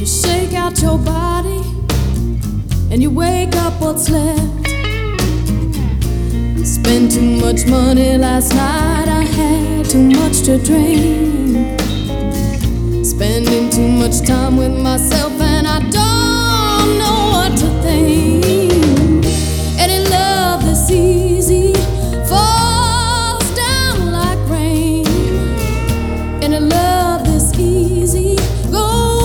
You shake out your body and you wake up what's left. Spent too much money last night, I had too much to drink. Spending too much time with myself